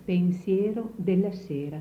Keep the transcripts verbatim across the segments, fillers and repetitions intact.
Pensiero della sera.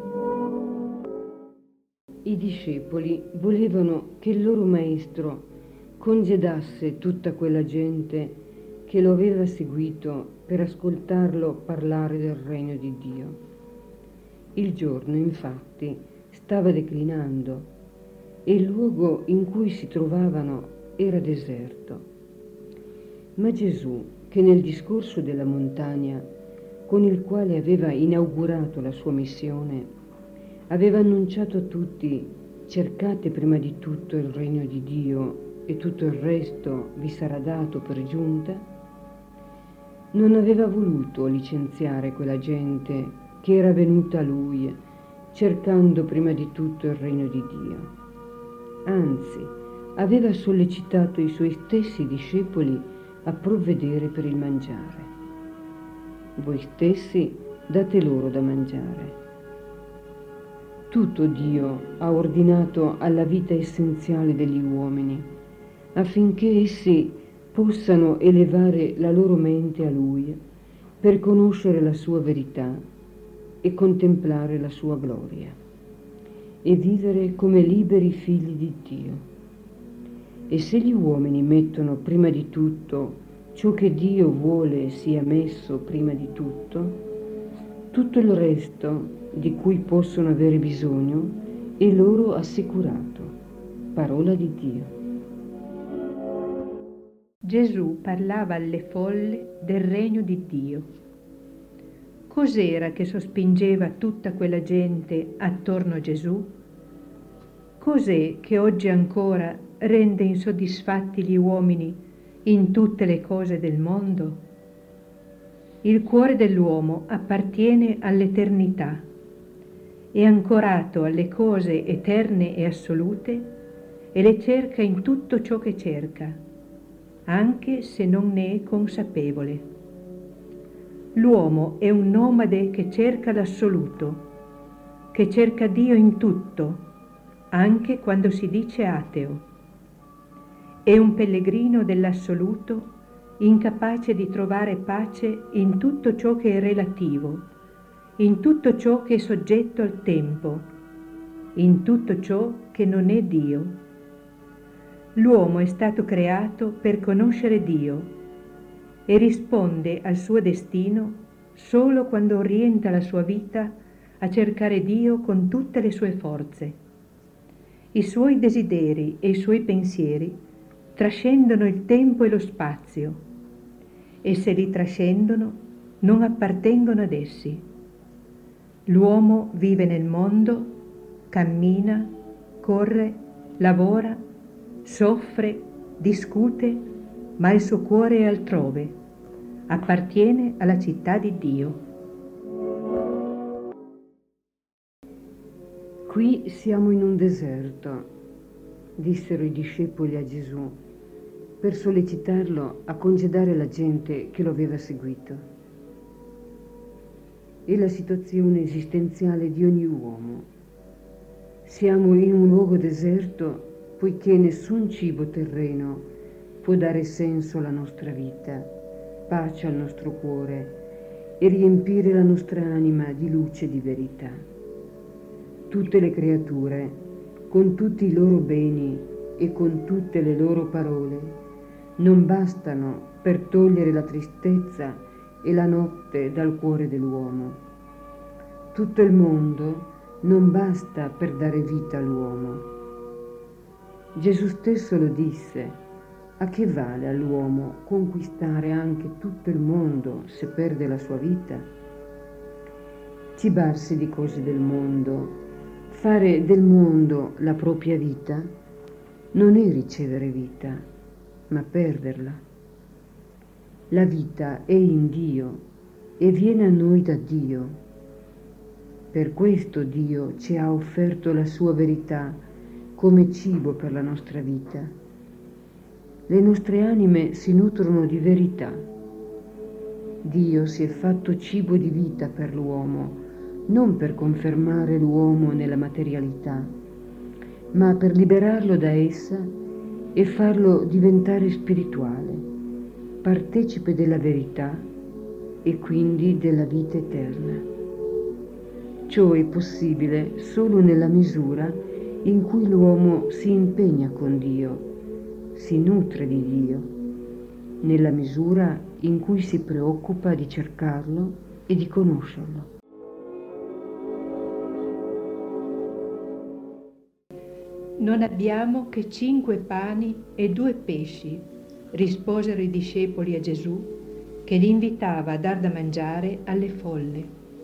I discepoli volevano che il loro maestro congedasse tutta quella gente che lo aveva seguito per ascoltarlo parlare del regno di Dio. Il giorno, infatti, stava declinando e il luogo in cui si trovavano era deserto. Ma Gesù, che nel discorso della montagna, con il quale aveva inaugurato la sua missione, aveva annunciato a tutti: cercate prima di tutto il regno di Dio e tutto il resto vi sarà dato per giunta, non aveva voluto licenziare quella gente che era venuta a lui cercando prima di tutto il regno di Dio. Anzi, aveva sollecitato i suoi stessi discepoli a provvedere per il mangiare. Voi stessi date loro da mangiare. Tutto Dio ha ordinato alla vita essenziale degli uomini, affinché essi possano elevare la loro mente a Lui per conoscere la sua verità e contemplare la sua gloria e vivere come liberi figli di Dio. E se gli uomini mettono prima di tutto ciò che Dio vuole sia messo prima di tutto, tutto il resto di cui possono avere bisogno è loro assicurato. Parola di Dio. Gesù parlava alle folle del regno di Dio. Cos'era che sospingeva tutta quella gente attorno a Gesù? Cos'è che oggi ancora rende insoddisfatti gli uomini in tutte le cose del mondo? Il cuore dell'uomo appartiene all'eternità, è ancorato alle cose eterne e assolute e le cerca in tutto ciò che cerca, anche se non ne è consapevole. L'uomo è un nomade che cerca l'assoluto, che cerca Dio in tutto, anche quando si dice ateo. È un pellegrino dell'assoluto, incapace di trovare pace in tutto ciò che è relativo, in tutto ciò che è soggetto al tempo, in tutto ciò che non è Dio. L'uomo è stato creato per conoscere Dio e risponde al suo destino solo quando orienta la sua vita a cercare Dio con tutte le sue forze. I suoi desideri e i suoi pensieri trascendono il tempo e lo spazio, e se li trascendono non appartengono ad essi. L'uomo vive nel mondo, cammina, corre, lavora, soffre, discute, ma il suo cuore è altrove, appartiene alla città di Dio. Qui siamo in un deserto, dissero i discepoli a Gesù, per sollecitarlo a congedare la gente che lo aveva seguito. È la situazione esistenziale di ogni uomo. Siamo in un luogo deserto poiché nessun cibo terreno può dare senso alla nostra vita, pace al nostro cuore e riempire la nostra anima di luce e di verità. Tutte le creature, con tutti i loro beni e con tutte le loro parole, non bastano per togliere la tristezza e la notte dal cuore dell'uomo. Tutto il mondo non basta per dare vita all'uomo. Gesù stesso lo disse: a che vale all'uomo conquistare anche tutto il mondo se perde la sua vita? Cibarsi di cose del mondo, fare del mondo la propria vita, non è ricevere vita, ma perderla. La vita è in Dio e viene a noi da Dio. Per questo Dio ci ha offerto la sua verità come cibo per la nostra vita. Le nostre anime si nutrono di verità. Dio si è fatto cibo di vita per l'uomo, non per confermare l'uomo nella materialità, ma per liberarlo da essa e farlo diventare spirituale, partecipe della verità e quindi della vita eterna. Ciò è possibile solo nella misura in cui l'uomo si impegna con Dio, si nutre di Dio, nella misura in cui si preoccupa di cercarlo e di conoscerlo. Non abbiamo che cinque pani e due pesci, risposero i discepoli a Gesù, che li invitava a dar da mangiare alle folle.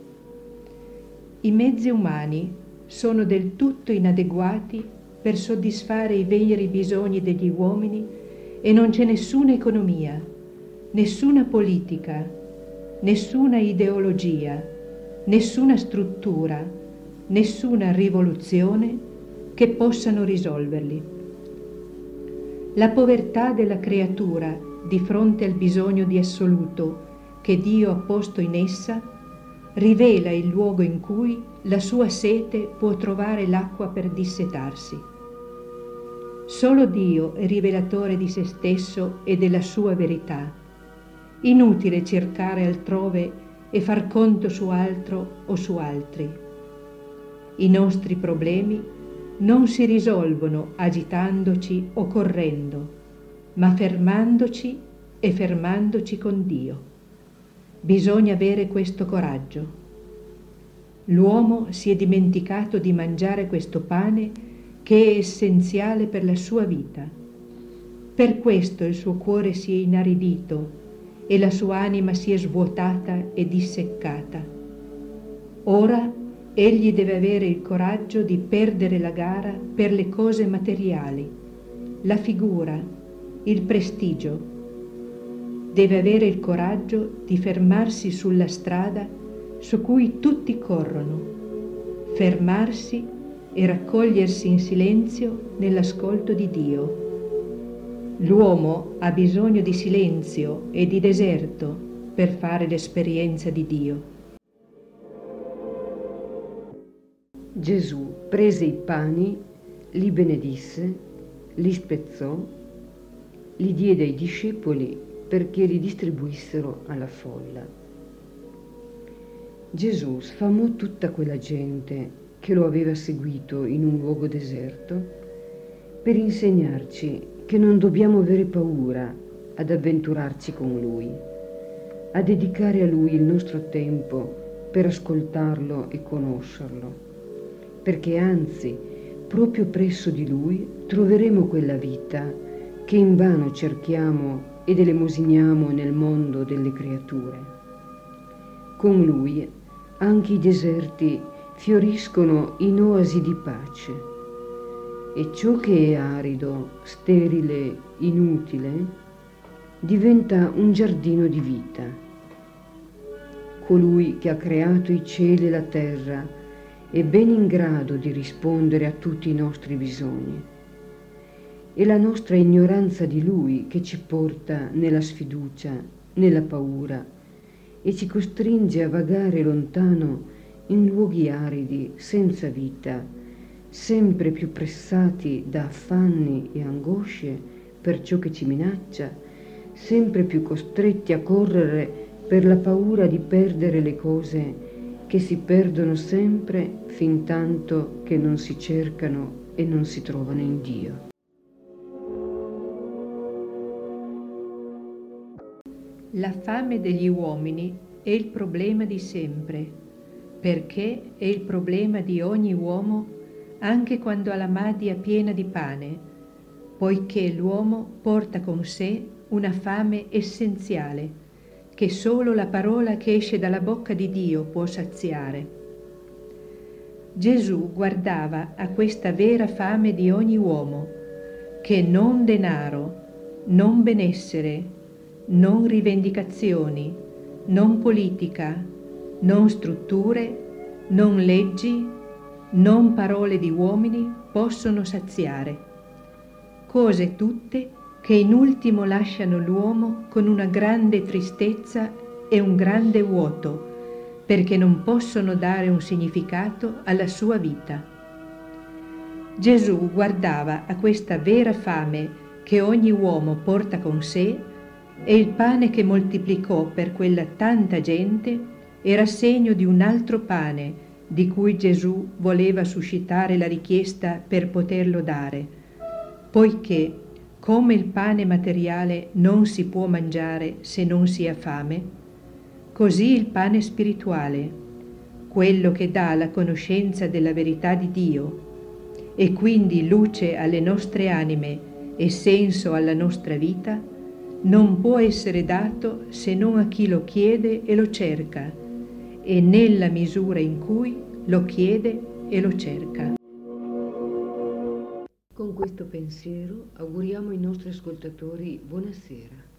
I mezzi umani sono del tutto inadeguati per soddisfare i veri bisogni degli uomini e non c'è nessuna economia, nessuna politica, nessuna ideologia, nessuna struttura, nessuna rivoluzione che possano risolverli. La povertà della creatura di fronte al bisogno di assoluto che Dio ha posto in essa rivela il luogo in cui la sua sete può trovare l'acqua per dissetarsi. Solo Dio è rivelatore di se stesso e della sua verità. Inutile cercare altrove e far conto su altro o su altri. I nostri problemi non si risolvono agitandoci o correndo, ma fermandoci e fermandoci con Dio. Bisogna avere questo coraggio. L'uomo si è dimenticato di mangiare questo pane che è essenziale per la sua vita. Per questo il suo cuore si è inaridito e la sua anima si è svuotata e disseccata. Ora egli deve avere il coraggio di perdere la gara per le cose materiali, la figura, il prestigio. Deve avere il coraggio di fermarsi sulla strada su cui tutti corrono, fermarsi e raccogliersi in silenzio nell'ascolto di Dio. L'uomo ha bisogno di silenzio e di deserto per fare l'esperienza di Dio. Gesù prese i pani, li benedisse, li spezzò, li diede ai discepoli perché li distribuissero alla folla. Gesù sfamò tutta quella gente che lo aveva seguito in un luogo deserto per insegnarci che non dobbiamo avere paura ad avventurarci con Lui, a dedicare a Lui il nostro tempo per ascoltarlo e conoscerlo. Perché anzi, proprio presso di Lui troveremo quella vita che invano cerchiamo ed elemosiniamo nel mondo delle creature. Con Lui anche i deserti fioriscono in oasi di pace e ciò che è arido, sterile, inutile, diventa un giardino di vita. Colui che ha creato i cieli e la terra è ben in grado di rispondere a tutti i nostri bisogni. È la nostra ignoranza di Lui che ci porta nella sfiducia, nella paura e ci costringe a vagare lontano in luoghi aridi, senza vita, sempre più pressati da affanni e angosce per ciò che ci minaccia, sempre più costretti a correre per la paura di perdere le cose che si perdono sempre fin tanto che non si cercano e non si trovano in Dio. La fame degli uomini è il problema di sempre, perché è il problema di ogni uomo anche quando ha la madia piena di pane, poiché l'uomo porta con sé una fame essenziale che solo la parola che esce dalla bocca di Dio può saziare. Gesù guardava a questa vera fame di ogni uomo, che non denaro, non benessere, non rivendicazioni, non politica, non strutture, non leggi, non parole di uomini possono saziare. Cose tutte che in ultimo lasciano l'uomo con una grande tristezza e un grande vuoto, perché non possono dare un significato alla sua vita. Gesù guardava a questa vera fame che ogni uomo porta con sé E il pane che moltiplicò per quella tanta gente era segno di un altro pane di cui Gesù voleva suscitare la richiesta per poterlo dare, poiché come il pane materiale non si può mangiare se non si ha fame, così il pane spirituale, quello che dà la conoscenza della verità di Dio e quindi luce alle nostre anime e senso alla nostra vita, non può essere dato se non a chi lo chiede e lo cerca, e nella misura in cui lo chiede e lo cerca. Con questo pensiero auguriamo ai nostri ascoltatori buonasera.